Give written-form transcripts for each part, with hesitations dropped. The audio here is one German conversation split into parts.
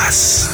Bass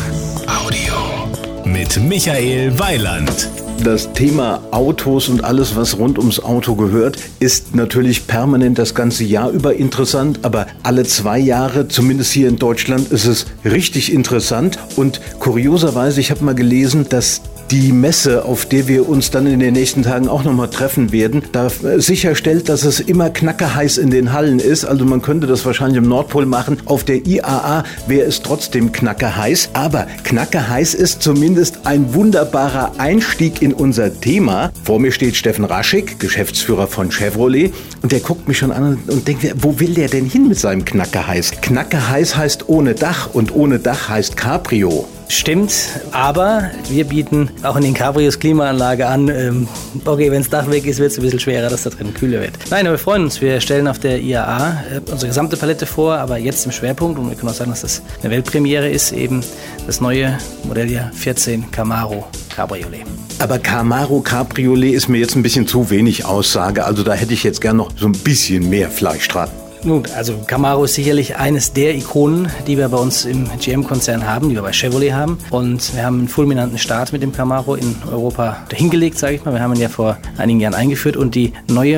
Audio mit Michael Weiland. Das Thema Autos und alles, was rund ums Auto gehört, ist natürlich permanent das ganze Jahr über interessant, aber alle 2 Jahre, zumindest hier in Deutschland, ist es richtig interessant. Und kurioserweise, ich habe mal gelesen, dass die Messe, auf der wir uns dann in den nächsten Tagen auch nochmal treffen werden, da sicherstellt, dass es immer knackeheiß in den Hallen ist. Also man könnte das wahrscheinlich im Nordpol machen. Auf der IAA wäre es trotzdem knackeheiß. Aber knackeheiß ist zumindest ein wunderbarer Einstieg in unser Thema. Vor mir steht Steffen Raschig, Geschäftsführer von Chevrolet. Und der guckt mich schon an und denkt, wo will der denn hin mit seinem Knackeheiß? Knackeheiß heißt ohne Dach und ohne Dach heißt Cabrio. Stimmt, aber wir bieten auch in den Cabrios Klimaanlage an. Okay, wenn das Dach weg ist, wird es ein bisschen schwerer, dass da drin kühler wird. Nein, aber wir freuen uns. Wir stellen auf der IAA unsere gesamte Palette vor, aber jetzt im Schwerpunkt, und wir können auch sagen, dass das eine Weltpremiere ist, eben das neue Modelljahr 14 Camaro Cabriolet. Aber Camaro Cabriolet ist mir jetzt ein bisschen zu wenig Aussage. Also da hätte ich jetzt gern noch so ein bisschen mehr Fleisch dran. Nun, also Camaro ist sicherlich eines der Ikonen, die wir bei uns im GM-Konzern haben, die wir bei Chevrolet haben. Und wir haben einen fulminanten Start mit dem Camaro in Europa hingelegt, sage ich mal. Wir haben ihn ja vor einigen Jahren eingeführt und die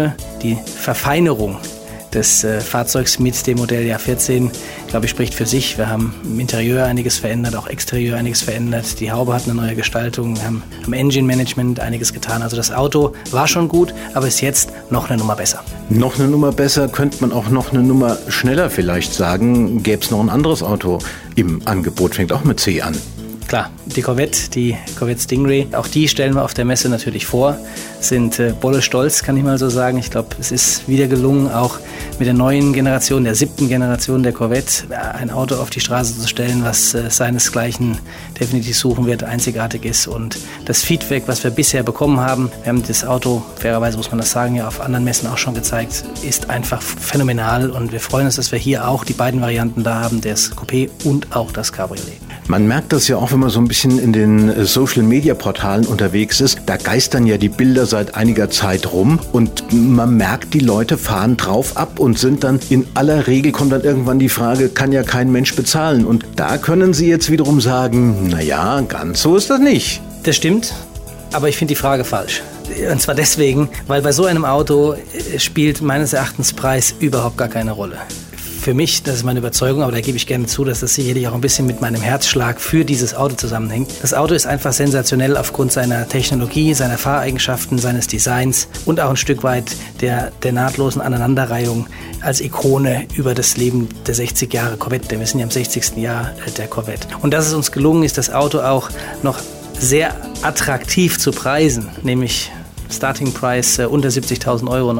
Verfeinerung des Fahrzeugs mit dem Modelljahr 14, glaube ich, spricht für sich. Wir haben im Interieur einiges verändert, auch Exterieur einiges verändert. Die Haube hat eine neue Gestaltung. Wir haben am Engine Management einiges getan. Also das Auto war schon gut, aber ist jetzt noch eine Nummer besser. Noch eine Nummer besser, könnte man auch noch eine Nummer schneller vielleicht sagen. Gäbe es noch ein anderes Auto im Angebot, fängt auch mit C an. Klar, die Corvette Stingray, auch die stellen wir auf der Messe natürlich vor, sind bolle stolz, kann ich mal so sagen. Ich glaube, es ist wieder gelungen, auch mit der neuen Generation, der 7. Generation der Corvette, ein Auto auf die Straße zu stellen, was seinesgleichen definitiv suchen wird, einzigartig ist. Und das Feedback, was wir bisher bekommen haben, wir haben das Auto, fairerweise muss man das sagen, ja auf anderen Messen auch schon gezeigt, ist einfach phänomenal. Und wir freuen uns, dass wir hier auch die beiden Varianten da haben, das Coupé und auch das Cabriolet. Man merkt das ja auch, wenn man so ein bisschen in den Social-Media-Portalen unterwegs ist. Da geistern ja die Bilder seit einiger Zeit rum und man merkt, die Leute fahren drauf ab und sind dann in aller Regel, kommt dann irgendwann die Frage, kann ja kein Mensch bezahlen. Und da können Sie jetzt wiederum sagen, naja, ganz so ist das nicht. Das stimmt, aber ich finde die Frage falsch. Und zwar deswegen, weil bei so einem Auto spielt meines Erachtens Preis überhaupt gar keine Rolle. Für mich, das ist meine Überzeugung, aber da gebe ich gerne zu, dass das sicherlich auch ein bisschen mit meinem Herzschlag für dieses Auto zusammenhängt. Das Auto ist einfach sensationell aufgrund seiner Technologie, seiner Fahreigenschaften, seines Designs und auch ein Stück weit der nahtlosen Aneinanderreihung als Ikone über das Leben der 60 Jahre Corvette. Denn wir sind ja im 60. Jahr der Corvette. Und dass es uns gelungen ist, das Auto auch noch sehr attraktiv zu preisen, nämlich Starting Price unter 70.000 Euro,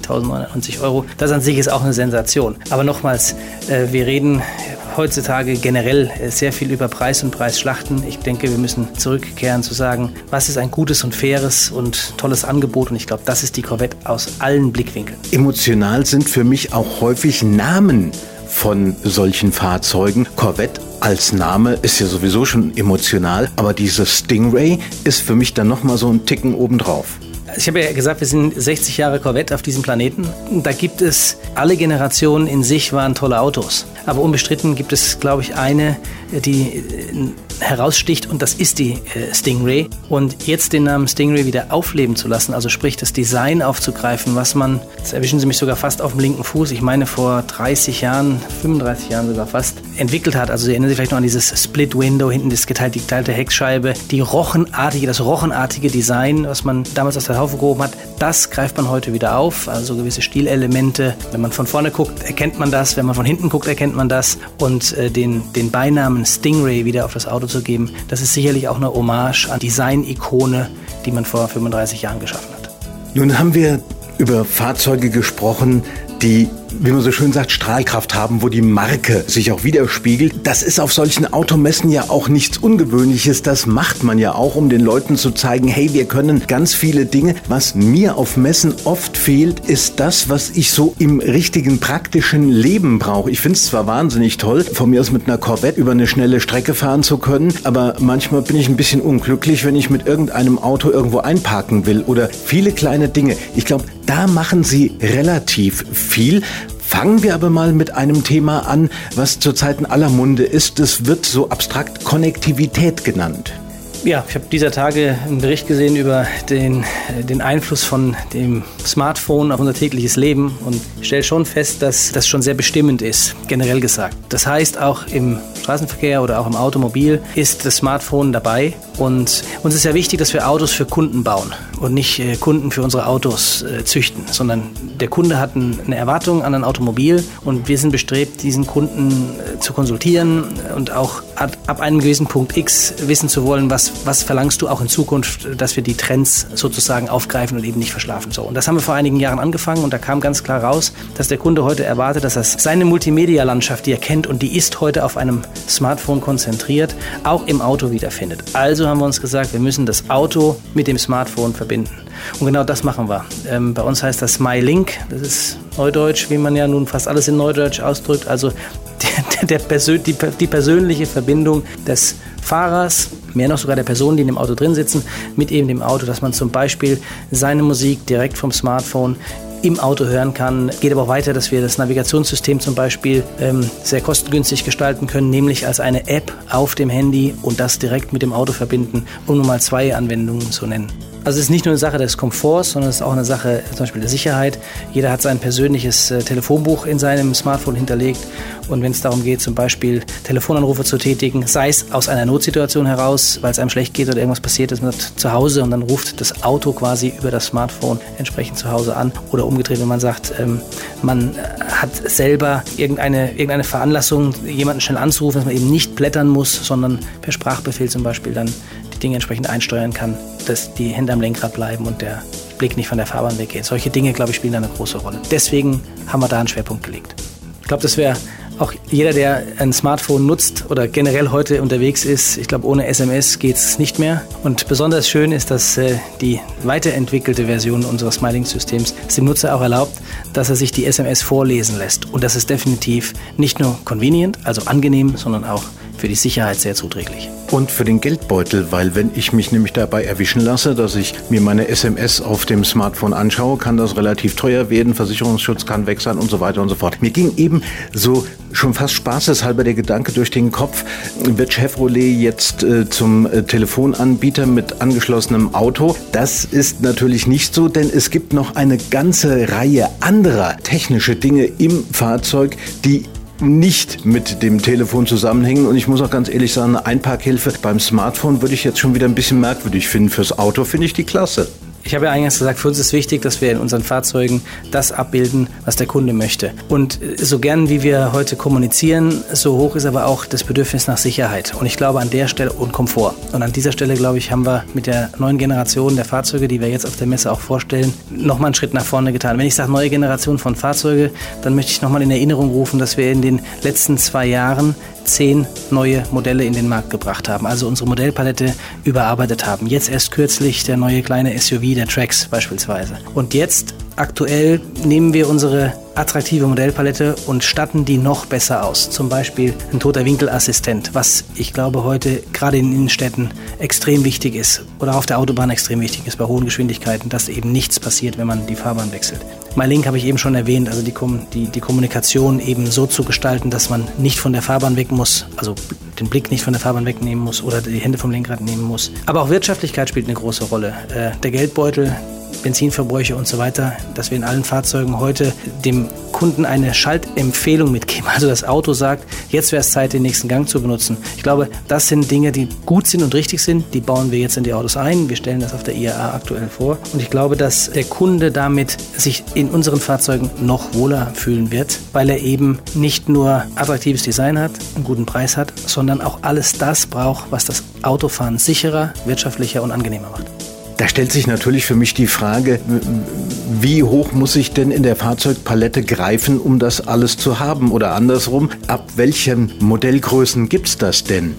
69.099 Euro. Das an sich ist auch eine Sensation. Aber nochmals, wir reden heutzutage generell sehr viel über Preis und Preisschlachten. Ich denke, wir müssen zurückkehren zu sagen, was ist ein gutes und faires und tolles Angebot. Und ich glaube, das ist die Corvette aus allen Blickwinkeln. Emotional sind für mich auch häufig Namen von solchen Fahrzeugen. Corvette als Name ist ja sowieso schon emotional, aber dieses Stingray ist für mich dann nochmal so ein Ticken obendrauf. Ich habe ja gesagt, wir sind 60 Jahre Corvette auf diesem Planeten. Da gibt es, alle Generationen in sich waren tolle Autos. Aber unbestritten gibt es, glaube ich, eine, die heraussticht und das ist die Stingray. Und jetzt den Namen Stingray wieder aufleben zu lassen, also sprich das Design aufzugreifen, was man, jetzt erwischen Sie mich sogar fast auf dem linken Fuß, ich meine vor 30 Jahren, 35 Jahren sogar fast, entwickelt hat. Also Sie erinnern sich vielleicht noch an dieses Split Window, hinten die geteilte Heckscheibe, das rochenartige Design, was man damals aus der Taufe gehoben hat, das greift man heute wieder auf, also gewisse Stilelemente. Wenn man von vorne guckt, erkennt man das, wenn man von hinten guckt, erkennt man das. Und den Beinamen Stingray wieder auf das Auto zu geben, das ist sicherlich auch eine Hommage an Design-Ikone, die man vor 35 Jahren geschaffen hat. Nun haben wir über Fahrzeuge gesprochen, die, wie man so schön sagt, Strahlkraft haben, wo die Marke sich auch widerspiegelt. Das ist auf solchen Automessen ja auch nichts Ungewöhnliches. Das macht man ja auch, um den Leuten zu zeigen, hey, wir können ganz viele Dinge. Was mir auf Messen oft fehlt, ist das, was ich so im richtigen praktischen Leben brauche. Ich finde es zwar wahnsinnig toll, von mir aus mit einer Corvette über eine schnelle Strecke fahren zu können, aber manchmal bin ich ein bisschen unglücklich, wenn ich mit irgendeinem Auto irgendwo einparken will oder viele kleine Dinge. Ich glaube, da machen sie relativ viel. Fangen wir aber mal mit einem Thema an, was zurzeit in aller Munde ist. Es wird so abstrakt Konnektivität genannt. Ja, ich habe dieser Tage einen Bericht gesehen über den Einfluss von dem Smartphone auf unser tägliches Leben und stelle schon fest, dass das schon sehr bestimmend ist, generell gesagt. Das heißt, auch im Straßenverkehr oder auch im Automobil ist das Smartphone dabei. Und uns ist ja wichtig, dass wir Autos für Kunden bauen und nicht Kunden für unsere Autos züchten, sondern der Kunde hat eine Erwartung an ein Automobil und wir sind bestrebt, diesen Kunden zu konsultieren und auch ab einem gewissen Punkt X wissen zu wollen, was verlangst du auch in Zukunft, dass wir die Trends sozusagen aufgreifen und eben nicht verschlafen. So, und das haben wir vor einigen Jahren angefangen und da kam ganz klar raus, dass der Kunde heute erwartet, dass er seine Multimedia-Landschaft, die er kennt und die ist heute auf einem Smartphone konzentriert, auch im Auto wiederfindet. Also haben wir uns gesagt, wir müssen das Auto mit dem Smartphone verbinden. Und genau das machen wir. Bei uns heißt das MyLink, das ist Neudeutsch, wie man ja nun fast alles in Neudeutsch ausdrückt, also die persönliche Verbindung des Fahrers, mehr noch sogar der Personen, die in dem Auto drin sitzen, mit eben dem Auto, dass man zum Beispiel seine Musik direkt vom Smartphone im Auto hören kann. Geht aber auch weiter, dass wir das Navigationssystem zum Beispiel sehr kostengünstig gestalten können, nämlich als eine App auf dem Handy und das direkt mit dem Auto verbinden, um nur mal 2 Anwendungen zu nennen. Also es ist nicht nur eine Sache des Komforts, sondern es ist auch eine Sache zum Beispiel der Sicherheit. Jeder hat sein persönliches Telefonbuch in seinem Smartphone hinterlegt und wenn es darum geht, zum Beispiel Telefonanrufe zu tätigen, sei es aus einer Notsituation heraus, weil es einem schlecht geht oder irgendwas passiert ist, man hat zu Hause und dann ruft das Auto quasi über das Smartphone entsprechend zu Hause an oder umgedreht, wenn man sagt, man hat selber irgendeine Veranlassung, jemanden schnell anzurufen, dass man eben nicht blättern muss, sondern per Sprachbefehl zum Beispiel dann die Dinge entsprechend einsteuern kann, dass die Hände am Lenkrad bleiben und der Blick nicht von der Fahrbahn weggeht. Solche Dinge, glaube ich, spielen da eine große Rolle. Deswegen haben wir da einen Schwerpunkt gelegt. Ich glaube, das wäre auch jeder, der ein Smartphone nutzt oder generell heute unterwegs ist, ich glaube, ohne SMS geht es nicht mehr. Und besonders schön ist, dass die weiterentwickelte Version unseres MyLink-Systems es dem Nutzer auch erlaubt, dass er sich die SMS vorlesen lässt. Und das ist definitiv nicht nur convenient, also angenehm, sondern auch für die Sicherheit sehr zuträglich. Und für den Geldbeutel, weil wenn ich mich nämlich dabei erwischen lasse, dass ich mir meine SMS auf dem Smartphone anschaue, kann das relativ teuer werden, Versicherungsschutz kann weg sein und so weiter und so fort. Mir ging eben so schon fast spaßeshalber der Gedanke durch den Kopf, wird Chevrolet jetzt zum Telefonanbieter mit angeschlossenem Auto? Das ist natürlich nicht so, denn es gibt noch eine ganze Reihe anderer technischer Dinge im Fahrzeug, die nicht mit dem Telefon zusammenhängen. Und ich muss auch ganz ehrlich sagen, eine Einparkhilfe beim Smartphone würde ich jetzt schon wieder ein bisschen merkwürdig finden. Fürs Auto finde ich die klasse. Ich habe ja eingangs gesagt, für uns ist wichtig, dass wir in unseren Fahrzeugen das abbilden, was der Kunde möchte. Und so gern wie wir heute kommunizieren, so hoch ist aber auch das Bedürfnis nach Sicherheit. Und ich glaube an der Stelle und Komfort. Und an dieser Stelle, glaube ich, haben wir mit der neuen Generation der Fahrzeuge, die wir jetzt auf der Messe auch vorstellen, nochmal einen Schritt nach vorne getan. Wenn ich sage neue Generation von Fahrzeuge, dann möchte ich nochmal in Erinnerung rufen, dass wir in den letzten 2 Jahren 10 neue Modelle in den Markt gebracht haben, also unsere Modellpalette überarbeitet haben. Jetzt erst kürzlich der neue kleine SUV, der Trax beispielsweise. Und jetzt aktuell nehmen wir unsere attraktive Modellpalette und statten die noch besser aus. Zum Beispiel ein Toter-Winkel-Assistent, was ich glaube heute gerade in Innenstädten extrem wichtig ist oder auf der Autobahn extrem wichtig ist bei hohen Geschwindigkeiten, dass eben nichts passiert, wenn man die Fahrbahn wechselt. MyLink habe ich eben schon erwähnt, also die Kommunikation eben so zu gestalten, dass man nicht von der Fahrbahn weg muss, also den Blick nicht von der Fahrbahn wegnehmen muss oder die Hände vom Lenkrad nehmen muss. Aber auch Wirtschaftlichkeit spielt eine große Rolle. Der Geldbeutel, Benzinverbräuche und so weiter, dass wir in allen Fahrzeugen heute dem Kunden eine Schaltempfehlung mitgeben. Also das Auto sagt, jetzt wäre es Zeit, den nächsten Gang zu benutzen. Ich glaube, das sind Dinge, die gut sind und richtig sind. Die bauen wir jetzt in die Autos ein. Wir stellen das auf der IAA aktuell vor. Und ich glaube, dass der Kunde damit sich in unseren Fahrzeugen noch wohler fühlen wird, weil er eben nicht nur attraktives Design hat, einen guten Preis hat, sondern auch alles das braucht, was das Autofahren sicherer, wirtschaftlicher und angenehmer macht. Da stellt sich natürlich für mich die Frage, wie hoch muss ich denn in der Fahrzeugpalette greifen, um das alles zu haben? Oder andersrum, ab welchen Modellgrößen gibt's das denn?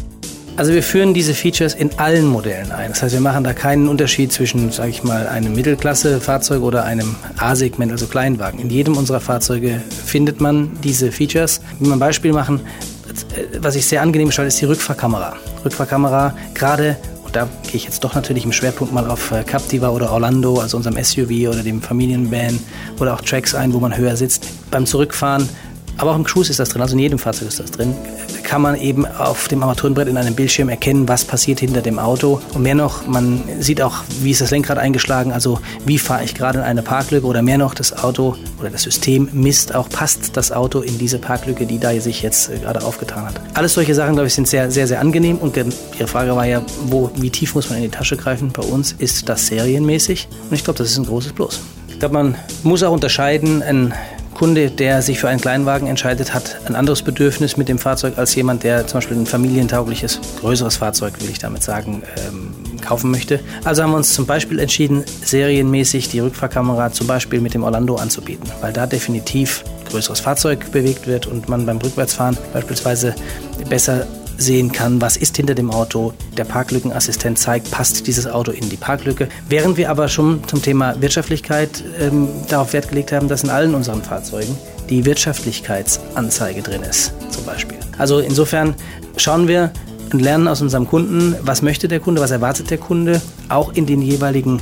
Also wir führen diese Features in allen Modellen ein. Das heißt, wir machen da keinen Unterschied zwischen, sage ich mal, einem Mittelklasse-Fahrzeug oder einem A-Segment, also Kleinwagen. In jedem unserer Fahrzeuge findet man diese Features. Wenn wir ein Beispiel machen, was ich sehr angenehm gestalte, ist die Rückfahrkamera. Rückfahrkamera, gerade Und da gehe ich jetzt doch natürlich im Schwerpunkt mal auf Captiva oder Orlando, also unserem SUV oder dem Familienvan oder auch Trax ein, wo man höher sitzt. Beim Zurückfahren, aber auch im Cruise ist das drin, also in jedem Fahrzeug ist das drin, kann man eben auf dem Armaturenbrett in einem Bildschirm erkennen, was passiert hinter dem Auto. Und mehr noch, man sieht auch, wie ist das Lenkrad eingeschlagen, also wie fahre ich gerade in eine Parklücke oder mehr noch, das Auto oder das System misst auch, passt das Auto in diese Parklücke, die da sich jetzt gerade aufgetan hat. Alles solche Sachen, glaube ich, sind sehr, sehr, sehr angenehm. Und Ihre Frage war ja, wie tief muss man in die Tasche greifen? Bei uns ist das serienmäßig und ich glaube, das ist ein großes Plus. Ich glaube, man muss auch unterscheiden, ein Kunde, der sich für einen Kleinwagen entscheidet, hat ein anderes Bedürfnis mit dem Fahrzeug als jemand, der zum Beispiel ein familientaugliches, größeres Fahrzeug, will ich damit sagen, kaufen möchte. Also haben wir uns zum Beispiel entschieden, serienmäßig die Rückfahrkamera zum Beispiel mit dem Orlando anzubieten, weil da definitiv größeres Fahrzeug bewegt wird und man beim Rückwärtsfahren beispielsweise besser sehen kann, was ist hinter dem Auto. Der Parklückenassistent zeigt, passt dieses Auto in die Parklücke. Während wir aber schon zum Thema Wirtschaftlichkeit darauf Wert gelegt haben, dass in allen unseren Fahrzeugen die Wirtschaftlichkeitsanzeige drin ist, zum Beispiel. Also insofern schauen wir und lernen aus unserem Kunden, was möchte der Kunde, was erwartet der Kunde, auch in den jeweiligen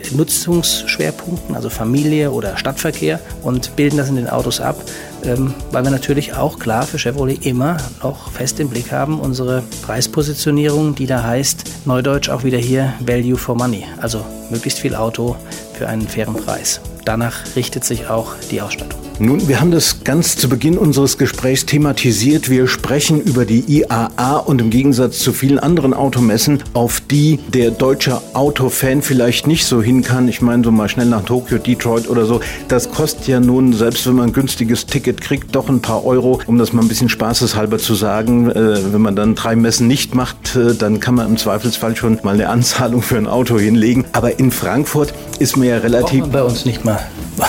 Nutzungsschwerpunkten, also Familie oder Stadtverkehr, und bilden das in den Autos ab, weil wir natürlich auch klar für Chevrolet immer noch fest im Blick haben, unsere Preispositionierung, die da heißt, neudeutsch auch wieder hier Value for Money, also möglichst viel Auto für einen fairen Preis. Danach richtet sich auch die Ausstattung. Nun, wir haben das ganz zu Beginn unseres Gesprächs thematisiert. Wir sprechen über die IAA und im Gegensatz zu vielen anderen Automessen, auf die der deutsche Autofan vielleicht nicht so hin kann. Ich meine, so mal schnell nach Tokio, Detroit oder so. Das kostet ja nun, selbst wenn man ein günstiges Ticket kriegt, doch ein paar Euro. Um das mal ein bisschen spaßeshalber zu sagen, wenn man dann 3 Messen nicht macht, dann kann man im Zweifelsfall schon mal eine Anzahlung für ein Auto hinlegen. Aber in Frankfurt ist man ja relativ... Braucht man bei uns nicht mal.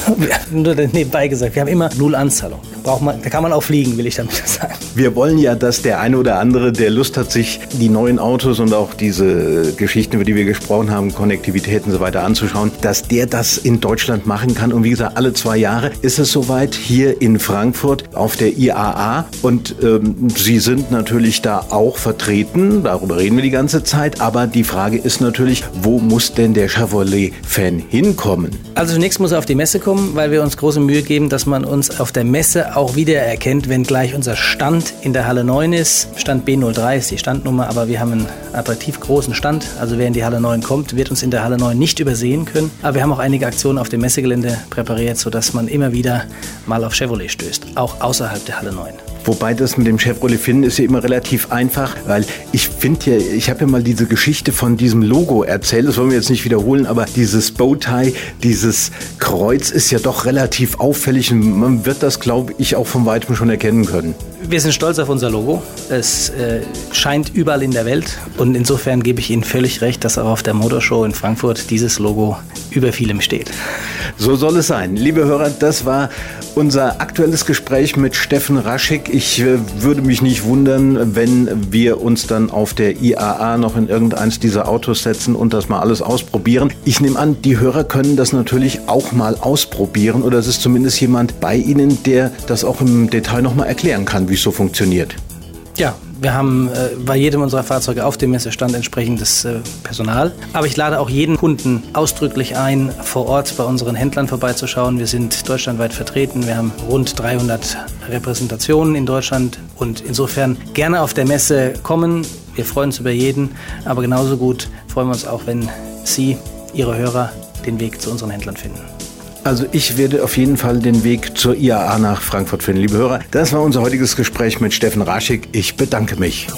Nur nebenbei gesagt, wir haben immer 0 Anzahlung. Da kann man auch fliegen, will ich damit sagen. Wir wollen ja, dass der eine oder andere, der Lust hat, sich die neuen Autos und auch diese Geschichten, über die wir gesprochen haben, Konnektivität und so weiter anzuschauen, dass der das in Deutschland machen kann. Und wie gesagt, alle 2 Jahre ist es soweit hier in Frankfurt auf der IAA. Und Sie sind natürlich da auch vertreten, darüber reden wir die ganze Zeit. Aber die Frage ist natürlich, wo muss denn der Chevrolet-Fan hinkommen? Also zunächst muss er auf die Messe kommen, weil wir uns große Mühe geben, dass man uns auf der Messe auch wieder erkennt, wenn gleich unser Stand in der Halle 9 ist. Stand B03 ist die Standnummer, aber wir haben einen attraktiv großen Stand. Also wer in die Halle 9 kommt, wird uns in der Halle 9 nicht übersehen können. Aber wir haben auch einige Aktionen auf dem Messegelände präpariert, sodass man immer wieder mal auf Chevrolet stößt, auch außerhalb der Halle 9. Wobei das mit dem Chevrolet finden ist ja immer relativ einfach, weil ich finde ja, ich habe ja mal diese Geschichte von diesem Logo erzählt, das wollen wir jetzt nicht wiederholen, aber dieses Bowtie, dieses Kreuz ist ja doch relativ auffällig und man wird das, glaube ich, auch von weitem schon erkennen können. Wir sind stolz auf unser Logo. Es scheint überall in der Welt und insofern gebe ich Ihnen völlig recht, dass auch auf der Motorshow in Frankfurt dieses Logo über vielem steht. So soll es sein. Liebe Hörer, das war unser aktuelles Gespräch mit Steffen Raschig. Ich würde mich nicht wundern, wenn wir uns dann auf der IAA noch in irgendeins dieser Autos setzen und das mal alles ausprobieren. Ich nehme an, die Hörer können das natürlich auch mal ausprobieren oder es ist zumindest jemand bei Ihnen, der das auch im Detail nochmal erklären kann, wie es so funktioniert. Ja, wir haben bei jedem unserer Fahrzeuge auf dem Messestand entsprechendes Personal. Aber ich lade auch jeden Kunden ausdrücklich ein, vor Ort bei unseren Händlern vorbeizuschauen. Wir sind deutschlandweit vertreten. Wir haben rund 300 Repräsentationen in Deutschland. Und insofern gerne auf der Messe kommen. Wir freuen uns über jeden. Aber genauso gut freuen wir uns auch, wenn Sie, Ihre Hörer, den Weg zu unseren Händlern finden. Also ich werde auf jeden Fall den Weg zur IAA nach Frankfurt finden, liebe Hörer. Das war unser heutiges Gespräch mit Steffen Raschig. Ich bedanke mich.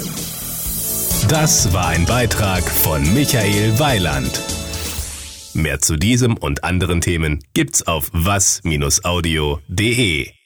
Das war ein Beitrag von Michael Weiland. Mehr zu diesem und anderen Themen gibt's auf was-audio.de.